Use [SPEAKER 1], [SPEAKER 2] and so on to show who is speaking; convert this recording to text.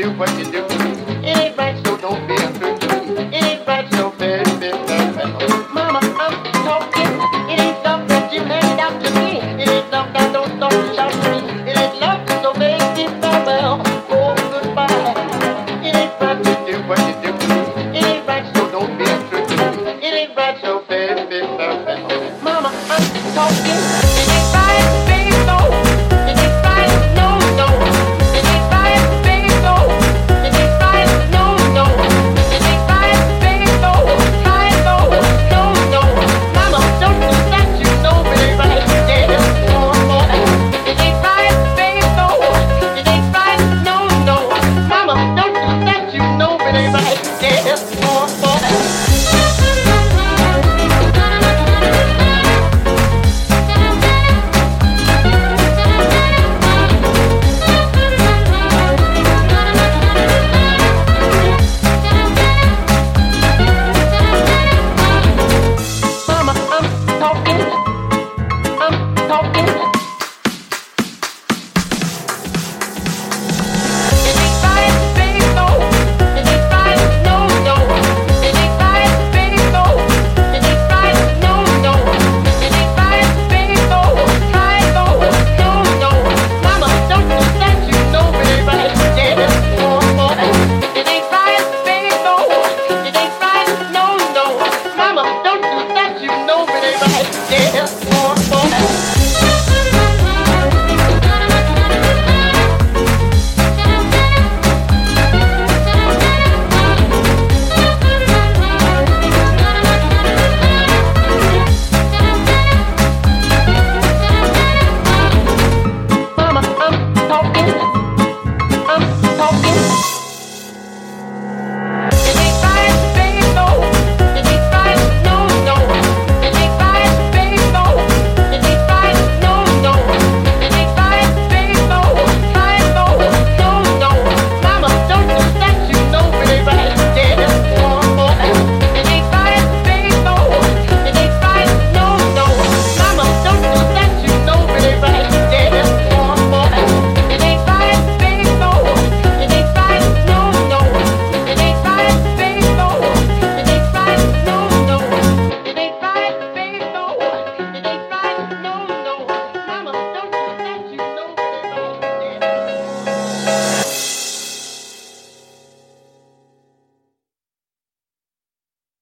[SPEAKER 1] do what you do. It ain't right, so don't be afraid to me. It ain't right, so very, very, very, very. Mama, I'm talking. It ain't love that you handed out to me. It ain't love that don't stop to shout to me. It ain't love, so baby, farewell. Oh, goodbye. It ain't right to do what you do to me. It ain't right, so don't be afraid to me. It ain't right, so